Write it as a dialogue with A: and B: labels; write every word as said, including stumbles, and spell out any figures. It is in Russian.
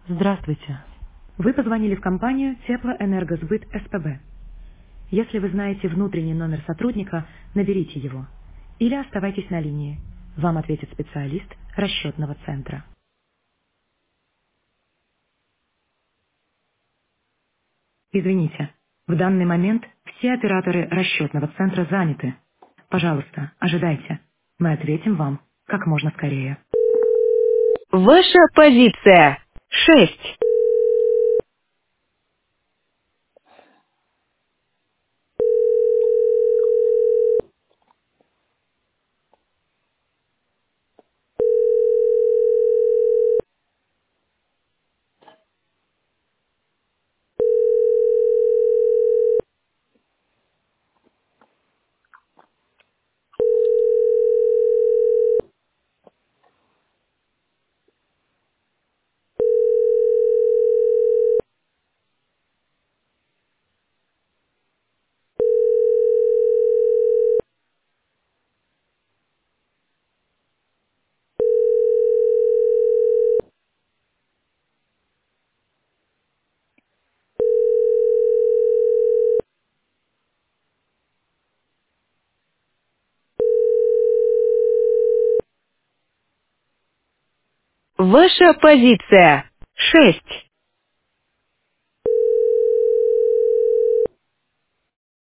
A: Здравствуйте. Вы позвонили в компанию Теплоэнергосбыт СПБ. Если вы знаете внутренний номер сотрудника, наберите его. Или оставайтесь на линии. Вам ответит специалист расчетного центра. Извините, в данный момент все операторы расчетного центра заняты. Пожалуйста, ожидайте. Мы ответим вам как можно скорее. Ваша позиция. Шесть. Ваша позиция. Шесть.